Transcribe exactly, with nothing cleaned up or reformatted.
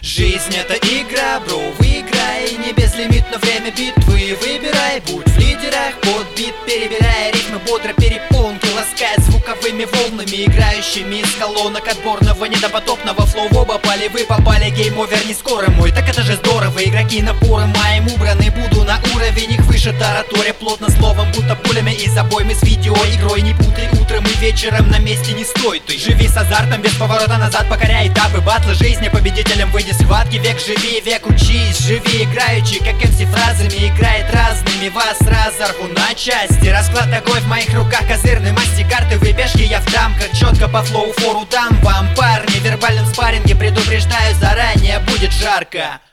Жизнь это игра, бро, выиграй. Не безлимитно время битвы, выбирай. Будь в лидерах, под бит перебирай. Ритмы бодро перепонки ласкает звуковыми волнами, играющими из колонок отборного недопотопного флоу. В оба пали, вы попали, гейм-овер не скоро мой. Так это же здорово, игроки напором моим убраны. Буду на уровень их выше, тараторя плотно словом, будто пулями из обоймы с видео игрой. Не путай утром и вечером, на месте не стой. Ты живи с азартом, без поворота назад, покоряй этапы батла жизни. Победителем выйди схватки, век живи, век учись. Живи играючи, как эм си фразами играет разными. Вас разорву на части. Расклад такой, в моих руках козырный масти. Карты выбежки я в дамках, четко по флоу фору дам вам, парни. В вербальном спарринге предупреждаю заранее, будет жарко.